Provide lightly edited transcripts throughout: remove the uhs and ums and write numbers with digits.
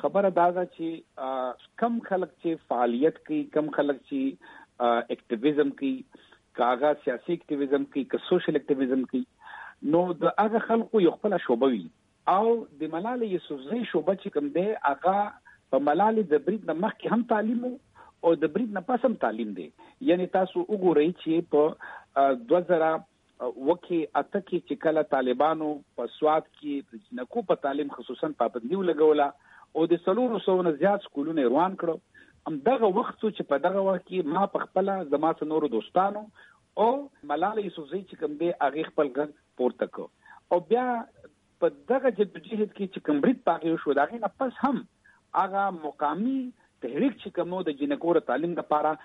خبره دا ده چې کم خلک چې فعالیت کوي، کم خلک چې اکټیویزم کوي، کاغه سیاسي اکټیویزم کوي، که سوشل اکټیویزم کوي، نو د هغه خلکو یو خپل شوبه وي. او د ملالۍ یوسفزۍ شوبه چې کوم دی هغه په ملالۍ د برید نه مخکې هم تعلیم او د برید نه پس هم تعلیم دی. یعنی تاسو وګورئ چې په 2008 کې چې کله طالبانو په سوات کې د جنکو په تعلیم خصوصا پابندي ولګوله او د 300 نه زیات سکولونه روان کړو، هم دغه وخت چې په دغه وخت کې ما په خپل زما څنور دوستانو او ملالۍ یوسفزۍ چې کوم دی هغه خپل غږ پورته کو او بیا په دغه جدوجہد کې چې کوم برید پاغي شو دا غي نه پس هم هغه مقامی تحریک چې کوم د جنکو تعلیم لپاره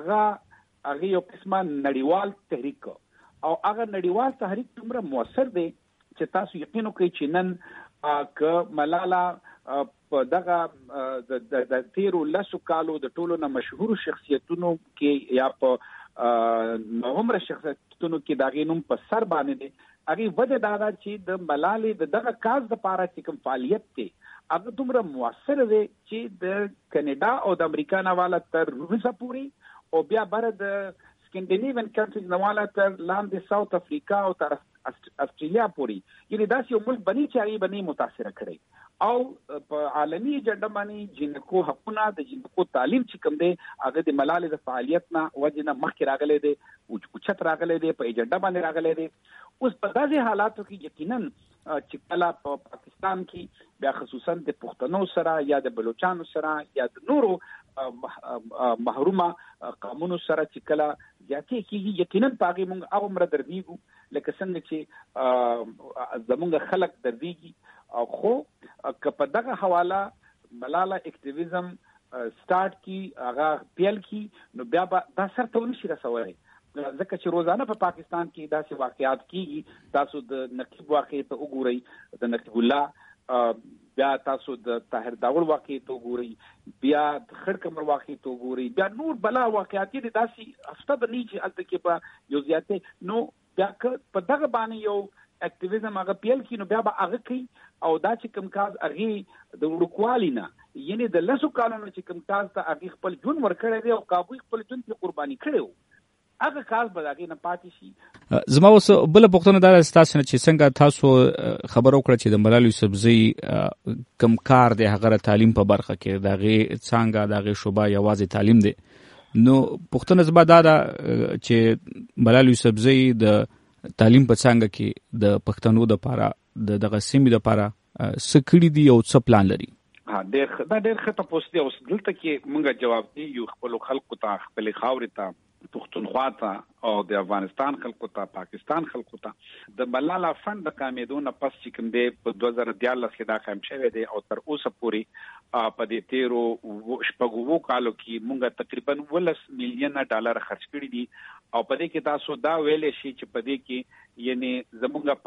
هغه یو قسمه نړیوال تحریک او هغه نړیوال تحریک دومره موثر دی چې تاسو یقین وکړئ چې نن ک ملاله په دغه د تیرو لسو کالو د ټولو نه مشهور شخصیتونو کې یا په نومره شخصیتونو کې دا غینوم په سر باندې دی. هغه وجه دا ده چې د ملالۍ دغه کاز د لپاره چې کوم فعالیت دی هغه دومره موثر دی چې د کینیډا او د امریکا نه والا تر روسا پوری او بیا بر د سکینډینیوین کنټریز نه والا تر لاندې ساوث افریقا او تر استرالیا پوری، یعنی دا یو ملک بنی چې هغه بنی متاثر کړي او په عالمي اجنډا باندې جنکو حقونه د جنکو تعلیم چې کوم دی هغه د ملالۍ د فعالیت نه وجنه مخکې راغلي دی او چت راغلي دی په اجنډا باندې راغلي دی. اوس په داسې حالاتو کې یقینا چې کله په پاکستان کې بیا خصوصا د پښتنو سره یا د بلوچستان سره یا د نورو محرومه قومونو سره چې کله ځکه کې یقینا پاغي مونږ او مر دردیګو لکه څنګه چې زمونږ خلک دردیږي او خو که په دغه حواله ملاله اکټیویزم سٹارټ کی هغه پیل کی نو بیا دا سره ونشي رسولای ځکه چې روزانه په پاکستان کې داسې واقعیات کیږي. تاسو د نقیب واقعي ته وګورئ، د نقیب الله بیا تاسو د طاهر داول واقعي ته وګورئ، بیا د خړ کمر واقعي ته وګورئ، بیا نور بلا واقعیات دي داسې هفته بنی چې الته کې په یو زیاته نو بیا په دغه باندې یو اکټیویزم هغه پیل کی نو بیا به هغه کوي او دا چې کوم کاز هغه د وړوکوالینا یعنی د لسو کالونو چې کوم کاز ته هغه خپل جون ورکړی دی او کابو خپل جون په قرباني کړو هغه کاز به هغه نه پاتې شي. زما اوس بل پوښتنه دا تاسو نه چې څنګه تاسو خبر وکړه چې د ملالۍ یوسفزۍ کم کار دی هغه تعلیم په برخه کې دغه څنګه دغه شوبه یوازې تعلیم دی، نو پوښتنه زما دا ده چې ملالۍ یوسفزۍ د تعلیم په څنګه کې د پښتنو د لپاره دغه سیمې د لپاره سکړی دی او څه پلان لري؟ ډېر ښه تاسو ته اوس دلته کې مونږه جواب دی یو خپل خلکو ته خپل خاورې ته پښتونخوا ته او د افغانستان خلکو ته پاکستان خلکو ته د ملاله فند د کامیدونه پس چې کوم دی په 2014 کې دا قائم شوی دی او تر اوسه پورې په دې تیرو شپږو کالو کې مونږه تقریبا $10 مليون خرج کړی دي او په دې کې تاسو دا ویلې شي چې په دې کې یعنی زمونږه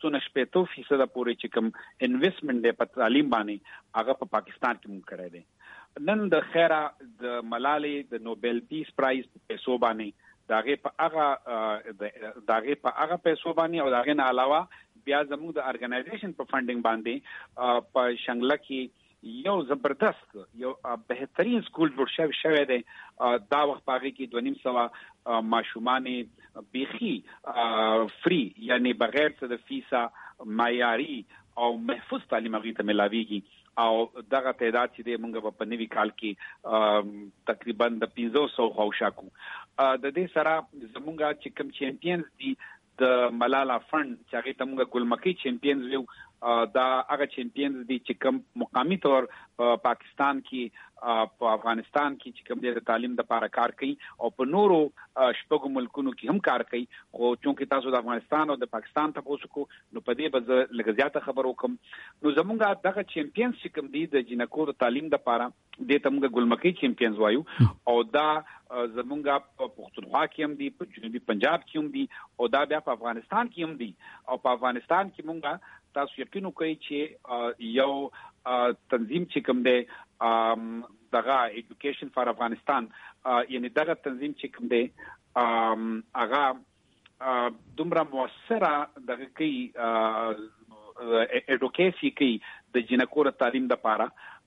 50% پورې چې کوم انویسټمنټ دی په تعلیم باندې هغه په پاکستان کې مونږ کړی دی. نن د خیره د ملالۍ د نوبل پیس پرایز پیسو باندې داغه په هغه پیسو باندې او داغه نه علاوه بیا زموږ د ارګنایزیشن په فندینګ باندې په شنګله کې یو زبردست یو بهترین سکول جوړ شوی دی. دا وخت پاره کې 250 ماشومان بيخي فری یعنی بغیر څه د فیسا معیاري او محفوظ تعلیم غوښته ملاويږي او دغه تعداد چې د مونږ په نوي کال کې تقریبا د 500 خوشاکو د دې سره زمونږه چې کوم چیمپیونز دي د ملاله فند چې هغه ته مونږ ګلمکی چیمپیونز یو دا هغه چیمپیونز دي چې کوم مقامی تور پاکستان کې په افغانستان کې چې کوم د تعلیم د لپاره کار کوي او په نورو شپږو ملکونو کې هم کار کوي. خو چونکې تاسو د افغانستان او د پاکستان تاسو کو نو په دې به لږ زیاته خبر وکم. نو زمونږه دغه چیمپیونز چې کوم دي د جنکو د تعلیم د لپاره د تمګه ګلمکی چیمپیونز وایو او دا زمونږه په پښتونخوا کې هم دي، په جنوبي پنجاب کې هم دي او دا بیا په افغانستان کې هم دي او په افغانستان کې مونږه تاسو یقین وکړئ چې یو تنظیم چې کوم دی دغه ایجوکیشن فار افغانستان یعنی دغه تنظیم چې کوم دی هغه دومره موثره دغه کوي اډوکیسي کوي د جنکو تعلیم د لپاره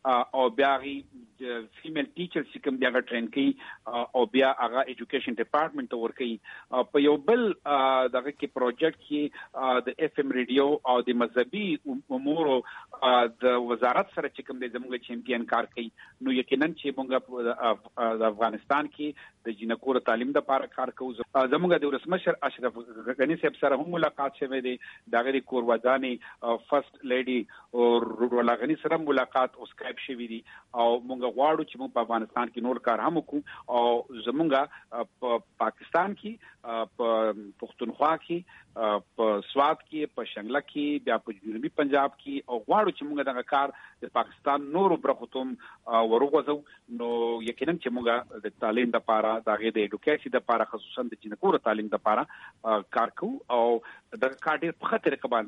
او بیا غي فیمیل ټیچر چې کوم دیغه ټرین کوي او بیا هغه ایجوکیشن ډپارټمنټ ته ور کوي په یو بل دغه کې پروجیکټ کې د اف ام ریډیو او د مذهبي امور د وزارت سره چې کوم د زموږ چیمپیون کار کوي نو یقینا چې موږ د افغانستان کې د جنکو تعلیم د لپاره کار کوو. زموږ د ولسمشر اشرف غنی صاحب سره هم ملاقات شوه دی دغه د کورواداني فرست لیډي او رولا غنی سره ملاقات او سکایپ شوی دی او موږ غواړو چې موږ په افغانستان کې نور کار هم وکړو او زموږ په پاکستان کې په پښتونخوا کې په سوات کې په شنګله کې بیا په جنوبي پنجاب کې او غواړو چې موږ دغه کار د پاکستان نور برخوتوم ورغوځو نو یقینا چې موږ د تعلیم لپاره دغه د ایډوکیشن لپاره خصوصا د جنکو تعلیم لپاره کار کوو او د کار ډېر په خطر کې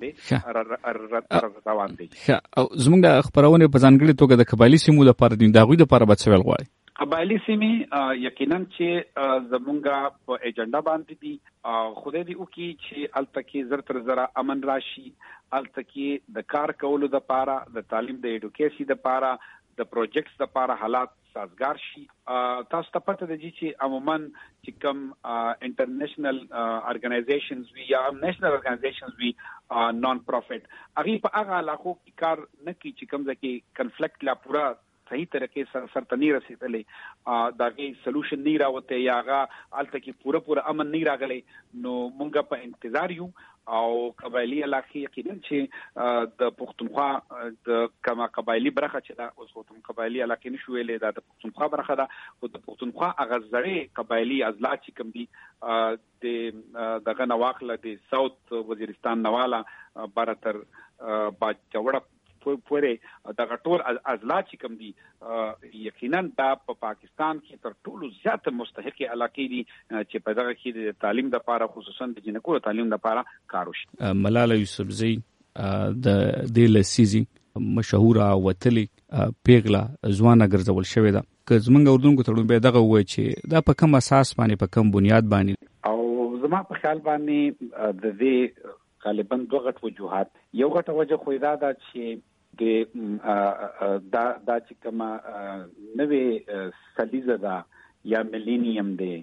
باندې روان دي. او زموږ د خبرونه په ځانګړي توګه د قبایلی سیمو لپاره د دغوی لپاره به څه ویل غواړي؟ قبایلی سیمې یقینا چې زمونږ په ایجنډا باندې دي خدای دې وکړي چې الته کې زر تر زره امن راشي الته کې د کار کولو لپاره د تعلیم د ایډوکیشن لپاره د پروجیکټس لپاره حالات سازگار شي. تاسو ته پته ده چې عموما چې کوم انټرنیشنل ارګنایزیشنز وی یا نېشنل ارګنایزیشنز وی نون پروفټ هغه په هغه علاقو کې کار نه کوي چې کوم ځکه کنفلیکټ لا پورا صحیح طریقې سره تنی رسیدلې داغه سولوشن نه راوته یا هغه الته کې پورا امن نه راغلی نو مونږ په انتظار یو او قبایلی علاقې یقینا چې د پښتونخوا د کما قبایلی برخه چې دا اوس کوم قبایلی علاقې نشو ویلې دا د پښتونخوا برخه ده او د پښتونخوا اغزړې قبایلی ازلا چې کوم دي د دغه نواخله د ساوث وزیرستان نواله بارتر باجوړه پورې دغه ټول ازلا چې کوم دي یقینا دا په پاکستان کې تر ټولو زیات مستحق علاقې دي چې په دغه کې د تعلیم لپاره خصوصا د جنکو تعلیم لپاره کار وشي. ملاله یوسفزۍ د لسیزي مشهوره وتلی پیغله ځوانه ګرځول شوې ده که زمونږ اردوونکو ته به دغه وایي چې دا په کوم اساس باندې په کوم بنیاد باندې او زما په خیال باندې د دې غالبا دوه غټ وجوهات یو غټه وجه خو دا ده چې دا چې کومه نوې سلیزه ده یا ملینیم دی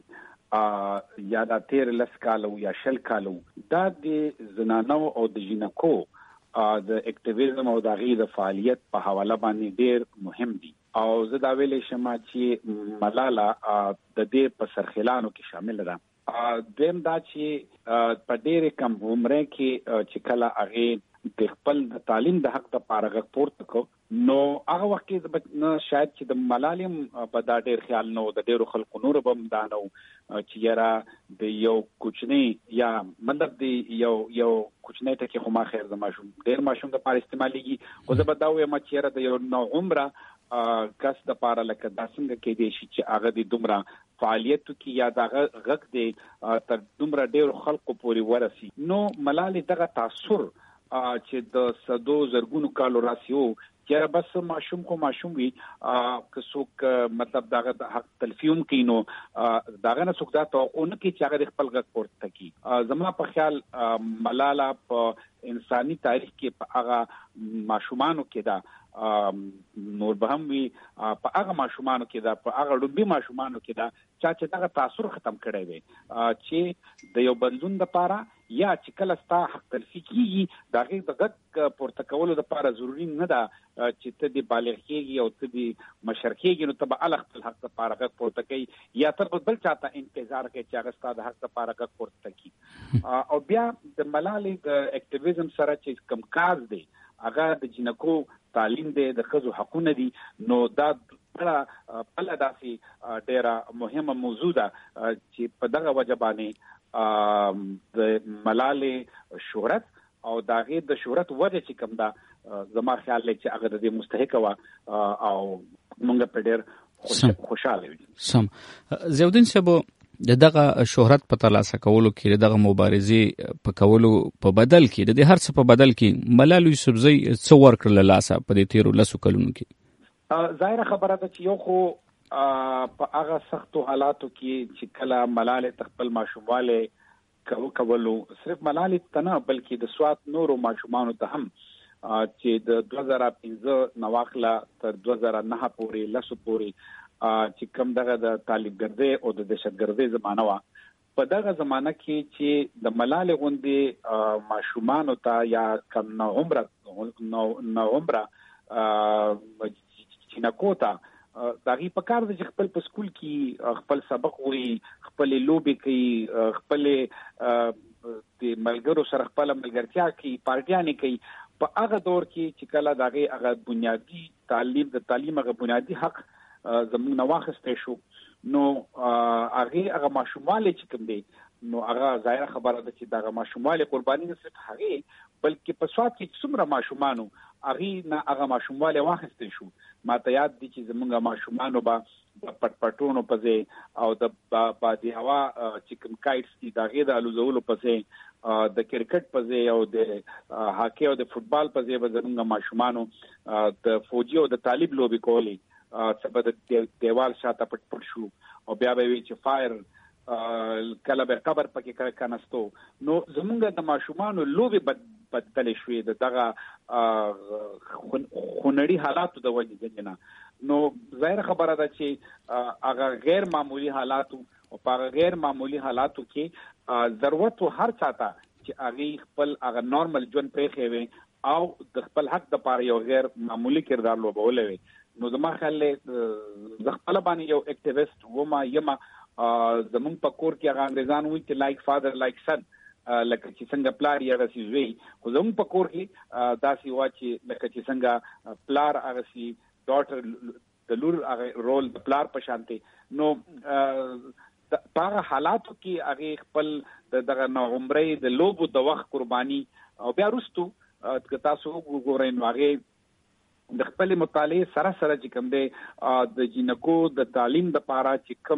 یا دا 13 کالو یا 10 کالو دا د زنانو او د جنکو د اکټیویزم او د غي د فعالیت په حواله باندې ډېر مهم دي او زه دا ویلې شم چې ملاله د دې په سرخلانو کې شامل ده. دویم دا چې په ډېر کم عمره کې چې کله هغه د خپل د تعلیم د حق د پارغ پورته کو نو هغه وخت کې شاید چې د ملالم په دا ډېر خیال نو د ډېرو خلکو نور بم دانو چې یاره د یو کوچنی یا مطلب د یو کوچنی ته کې خو ما خیر د ماشوم ډېر ماشوم د پاره استعماليږي خو زه به دا وایم چې یاره د یو نو عمره کس د پاره لکه دا څنګه کې دي چې هغه د دومره فعالیت کې یا دغه غږ دی تر دومره ډېر خلکو پورې ورسي نو ملالي دغه تاثیر چې د صدو زرګونو کالو راسیو چې بس ماشوم کو ماشوم وي که څوک مطلب دغه د حق تلفیوم کینو دغه نه څوک دا توقع نه کوي چې هغه خپل غږ پورته کوي. زما په خیال ملاله په انساني تاریخ کې په هغه ماشومانو کې دا نور به هم وي په هغه ماشومانو کې دا په هغه ډوبي ماشومانو کې دا چې دغه تاثیر ختم کړی وي چې د یو بدلون لپاره یا چې کله ستا حق تلفي کیږي دغه د غږ پورته کولو لپاره ضروری نه ده چې ته د بالغ کېږي او ته د مشر کېږي نو ته به الګ خپل حق لپاره غږ پورته کوي یا تر بل چاته انتظار کوي چې هغه ستا د حق لپاره غږ پورته کوي. او بیا د ملالې د اکټیویزم سره چې کوم کار دی هغه د جنکو تعلیم دی د ښځو حقونه دي نو دا بل داسې ډېره مهمه موضوع ده چې په دغه وجه باندې د ملالې شهرت او داغه د شهرت وجه چې کوم دا زما خیال لري چې هغه د دې مستحق و او موږ په ډېر خوشاله یو. سم زیودین صاحب دغه شهرت په ترلاسه کولو کې دغه مبارزې په کولو په بدل کې د هر څه په بدل کې ملاله یوسفزۍ څو ورکړل لاسه په دې 13 کلونو کې ظاهر خبره ده چې یو خو په هغه سختو حالاتو کې چې کله ملاله تخپل ماشومواله کولو صرف ملاله ته نه بلکې د سوات نورو ماشومانو ته هم چې د 2015 نواخله تر 2009 پورې لسو پورې چې کوم دغه د طالبګردۍ او د دهشتګردۍ زمانه وا په دغه زمانه کې چې د ملال غوندې ماشومان ته یا کم نو عمره چې نکوتا داغي په کار د خپل په سکول کې خپل سبق وي خپل لوبي کوي خپل د ملګرو سره خپل ملګرتیا کوي پارټیانې کوي په هغه دور کې چې کله داغي هغه بنیادی تعلیم هغه بنیادی حق زموږ نه واخستې شو نو هغه ماشوماله چې کوم دی نو هغه ظاهر خبره ده چې دغه ماشوماله قرباني نه صرف هغه بلکې په سواد کې څومره ماشومانو هغه ماشوماله واخستې شو ماته یاد دي چې زموږ ماشومانو با پټپټونو پځې او د بادي هوا چې کوم کایټس دي دغه د الوزولو پځې د کرکټ پځې او د هاکی او د فوتبال پځې زموږ ماشومانو د فوجي او د طالب لوبي کولی سبا د دیوال شاته پټ شو او بیا به وی چې فایر کله به قبر پکې کناستو نو زمونږ د ماشومانو لوبي بدل شوې دغه خونړي حالاتو د وجې نه نو ظاهر خبره ده چې هغه غیر معمولی حالاتو او په غیر معمولی حالاتو کې ضرورت هر چاته چې هغه خپل هغه نورمال ژوند پرې خوي او د خپل حق د پاره یو غیر معمولی کردار لوبولوي نو زما خیال له خپل باندې یو اکټیویست وما یما زمون په کور کې هغه انګريزان وایي چې لایک فادر لایک سن لکه چې څنګه پلار یې هغه سي وی خو زمون په کور کې داسې وا چې لکه چې څنګه پلار هغه سي ډاټر د لور هغه رول د پلار په شانته نو په هغه حالاتو کې هغه خپل دغه نو عمرې د لوبو د وخت قرباني او بیا وروستو که تاسو وګورئ نو هغه د خپل مطالعه سره چې کوم دی د جنکو د تعلیم د پاره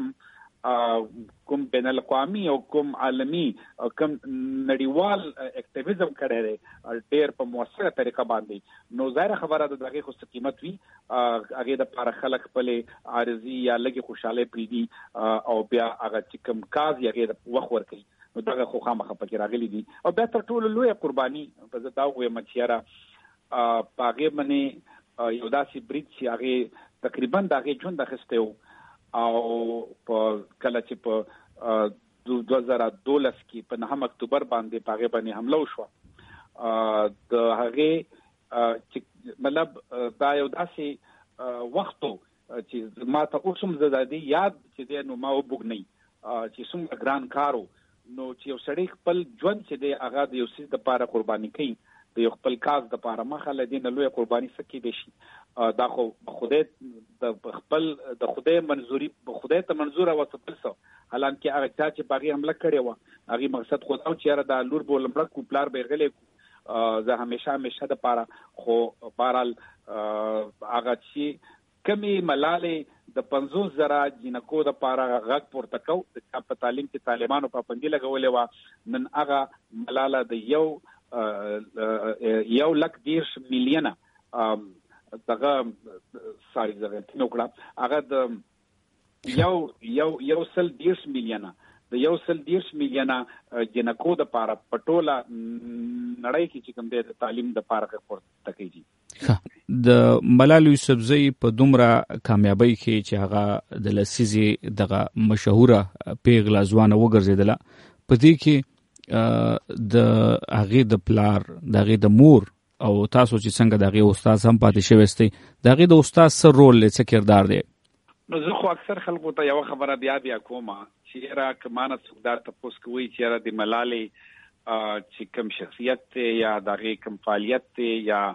چې کوم بین الاقوامي او کوم عالمي او کوم نړیوال اکټیویزم کړی دی ډېر په موثره طریقه باندې نو ظاهر خبره ده دغه خو قیمت وی هغه د پاره خلک خپل عارضی یا لګي خوشاله پریدي او بیا هغه چې کوم کاز یې د وخت ور کوي نو دغه خو خامخه پکې راغلي دي او بیا تر ټولو لوی قرباني په زدا وې مچیرا پاګې باندې یو داسې برید چې هغه تقریبا دغه ژوند اخیسته او په کله چې په 2012 کې په 9 اکتوبر باندې پاګې باندې حمله وشو د هغه چې مطلب دا یو داسې وختو چې ماته اوسم زدادي یاد چې نو ما وبګنی چې څومره ګران کارو نو چې یو سړی خپل ژوند چې دی هغه د یو څه د لپاره قرباني کوي د یو خپل کاز د لپاره مخه لدین لوی قرباني سکی دي شي دا خو خدای د خپل د خدای منزوري خدای ته منزور او تپلسو حالانکه هغه چې باغی حمله کړي و هغه مقصد خو دا چې را د لور بولمړ کو پلار به غلې زه همیشه د لپاره خو بهرال هغه چې کمی ملاله د 50,000 جنکو د لپاره غږ پورته کو د په تعلیم کې طالبانو پابندي لګولې و نن هغه ملاله د 1,10 مليونه دغه ساري زغت نو کړه هغه د یو 110 مليونه د 110 مليونه جنکو د لپاره پټوله نړۍ کې چې کوم د تعلیم د لپاره پورته کیږي د ملال یوسفزئی په دومره کامیابی کې چې هغه د لسیزي دغه مشهوره پیغله ځوانه وګرځیدله په دې کې د هغه د پلار دغه د مور او تاسو چې څنګه دغه استاد هم پاتې شوی استي دغه د استاد سره رول لڅ کردار دی نو زه خو اکثر خلکو ته یو خبره بیا کومه چې را کمانه څوکدار تاسو کوی چې را د ملالې چې کوم شخصیت یا دغه کوم فعالیت یا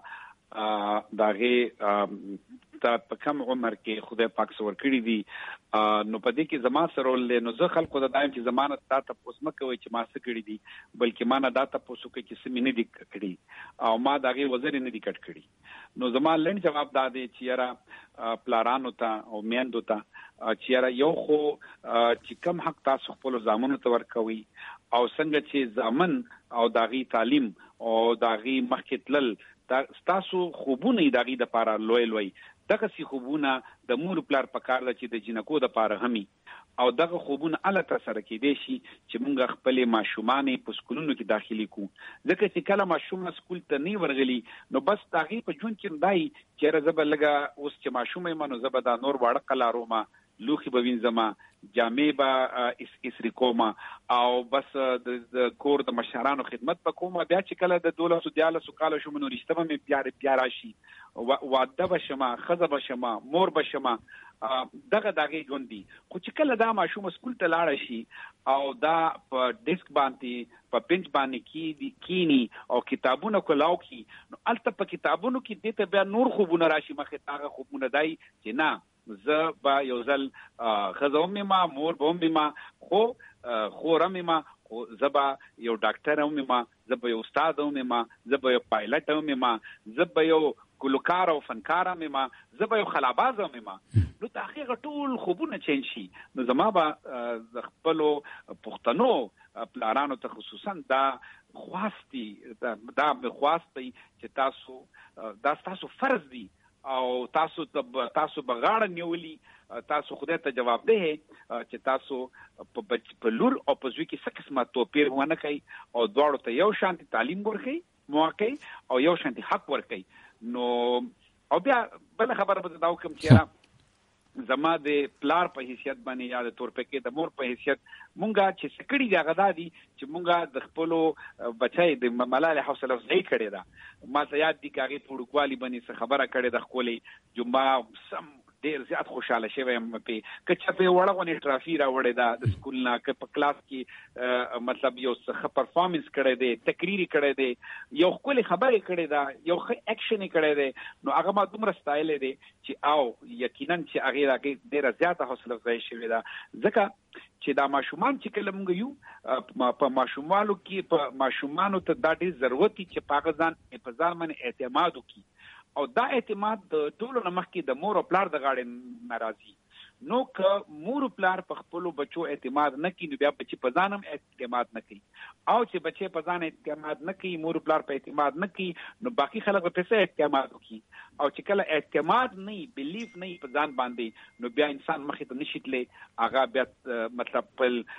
دغه په کم عمر کې خدای پاک سور کړی دي نو په دې کې زما سره ول نو زه خلکو ته دایم چې ضمانت تا پوس مکوي چې ما څه کړی دي بلکې ما نه دا تاسو کې چې سمینه دي کړی او ما دغه وزر نه دي کټ کړی نو زما لن جواب دادې چې یاره پلارانو ته او میندو ته چې یاره یو خو چې کم حق تاسو خپل ځامنو ته ورکوي او څنګه چې ځامن او دغه تعلیم او دغه مخکې تلل تاسو خوبونه دغه د لپاره لوی دغه سي خوبونه د مور پلار په کار چې د جنکو د لپاره همي او دغه خوبونه الله تسره کېدې شي چې موږ خپل ماشومان په سکولونو کې داخلي کو ځکه چې کله ماشوم سکول ته نه ورغلي نو بس تاغي په جون کې دای چې رزب لګه اوس چې ماشوم یې منو زبدا نور واړه قلاروما لوخي بوین زما جامې با اسریکوما او بس د کور د مشرانو خدمت وکوم بیا چې کله د 12 کال شو منو رښتما مې پیار شي واده بشما خزه بشما مور بشما دغه ژوندۍ خو چې کله دا ماشوم سکول ته لاړ شي او دا په ډیسک باندې په بنچ باندې کینی او کتابونه کولاو کی نو الته په کتابونو کې دته بیا نور خوبونه راشي مخه تاغه خوبونه دای چې نه ز با یو ځل خزوم ما مور بوم ما خو رم ما زبا یو ډاکټر هم ما زبا یو استاد هم ما زبا یو پایلټ هم ما زبا یو ګلوکار او فنکار هم ما زبا یو خلاباز هم ما نو تحقیق ټول خوبونه چینج شي نو زما با د خپل پښتنو پلانانو ته خصوصا دا خواستی دا خواستی چې تاسو فرض دی او تاسو بغاړه نیولي تاسو خدای ته جواب ده چې تاسو په لور او په ځوی کې څه قسمه توپیر ونه کوي او دواړو ته یو شانتي تعلیم ورکړي موقع او یو شانتي حق ورکړي نو او بیا بل خبره به دا وکم چې زما د پلار په حیثیت باندې یا د تورپکې د مور په حیثیت مونږه چې سکړی دا غدا دي چې مونږه د خپل بچای د ملال حوصله افزایی کړې ده ما ته یاد دي کاغي پړوکوالی باندې خبره کړې د خپلې جمعه سم ډیر زیات خوشاله شوم په کچا په وړغونې ټرافي را وړې ده د سکول نه ک په کلاس کې مطلب یو څه پرفارمنس کړی دی تقریر کړی دی یو خپل خبرې کړی ده یو اکشن کړی دی نو هغه ما دومره ستایل دی چې او یقینا چې هغه راګه ډیر زیات حوصله افزایی شوی ده ځکه چې دا ماشومان چې کله موږ یو په ماشومانو کې په ماشومانو ته دا ډیر ضرورت چې په ځان باندې اعتماد وکړي او دا اعتماد د ټولو نمخ کې د مور او پلار د غاړې ناراضي نو که مور او پلار په خپل بچو اعتماد نه کوي نو بیا بچي په ځانم اعتماد نه کوي او چې بچي په ځان اعتماد نه کوي مور او پلار په اعتماد نه کوي نو باقي خلک په څه اعتماد کوي او چې کله اعتماد نه بیلیف نه په ځان باندې نو بیا انسان مخې ته نشیتلې هغه بیا مطلب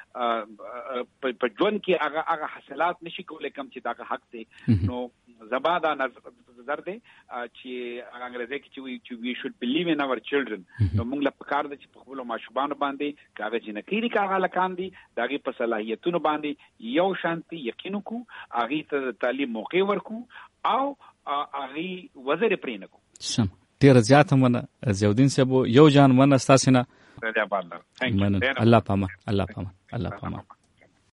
په ژوند کې هغه حاصلات نشي کولای کوم چې دا حق دی نو زباده نظر دی چې انګریزي کې چې we should believe in our children نو موږ له پکار د په خپل ماشومان باندې کاغه جنکی دي کاغه لکان دي دغه په صلاحیتونو باندې یو شانتي یقین کو اغه ته تعلیم موقع ورکو او اغه وزر پرینکو سم ډیر زیات منه زیودین صاحب یو جان منه استاسنه الله پامان الله پامان